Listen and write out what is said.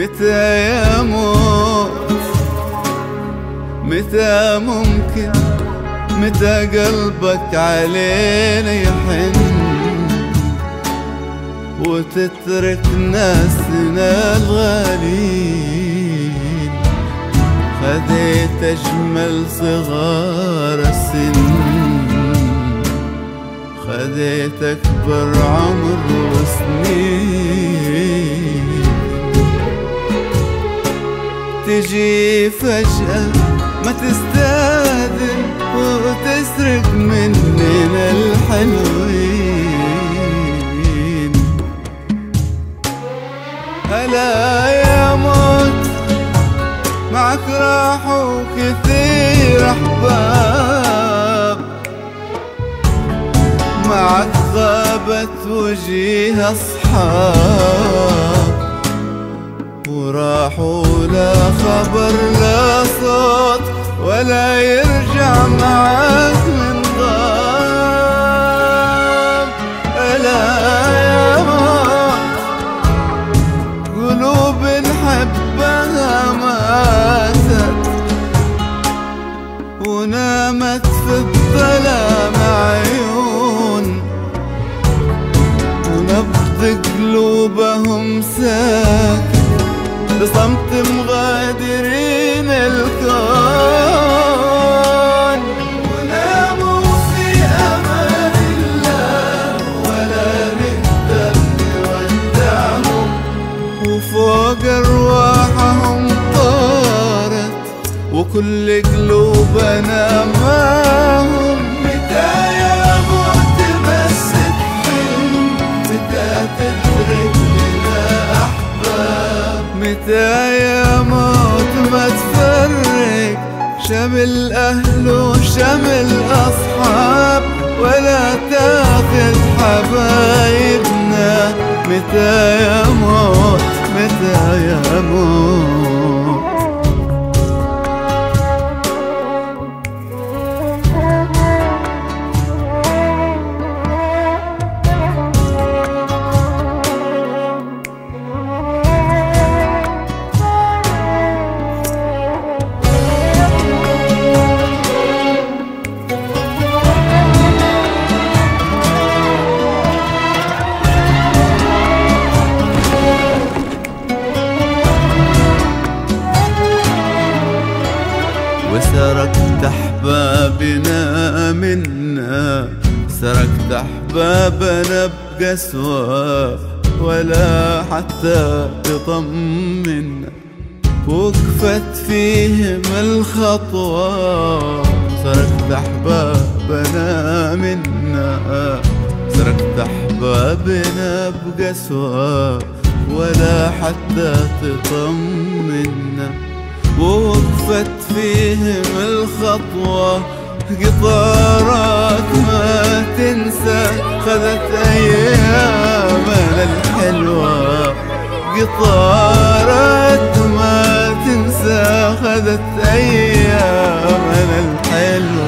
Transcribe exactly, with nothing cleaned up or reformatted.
متى يموت؟ متى ممكن؟ متى قلبك علينا يحن وتترك ناسنا الغالين؟ خذيت أجمل صغار السن، خذيت أكبر عمر وسنين. تجي فجأة ما تستأذن وتسرق مننا الحلوين. ألا يا موت معك راحوا كثير أحباب، معك غابت وجيه أصحاب، وراحوا لا خبر لا صوت ولا يرجع معك من غاب. ألا يا موت قلوب نحبها ماتت ونامت في الظلام عيون، ونبض قلوبهم ساكت بصمت مغادرين الكون. وناموا في أمان الله ولا نقدر نودعهم، وفوق أرواحهم طارت وكل قلوبنا معهم. متى يا موت بس تحن؟ متى تترك لنا أحباب؟ متى يا موت ما تفرق شمل أهل وشمل أصحاب، ولا تاخذ حبايبنا؟ متى يا موت؟ متى يا موت؟ وسرقت أحبابنا منا، سرقت أحبابنا بقسوة ولا حتى تطمنا، وقفت فيهم الخطوة. سرقت أحبابنا منا، سرقت أحبابنا بقسوة ولا حتى تطمنا، ووقفت فيهم الخطوة. قطارات ما تنسى خذت أيامنا الحلوة، قطارات ما تنسى خذت أيامنا الحلوة.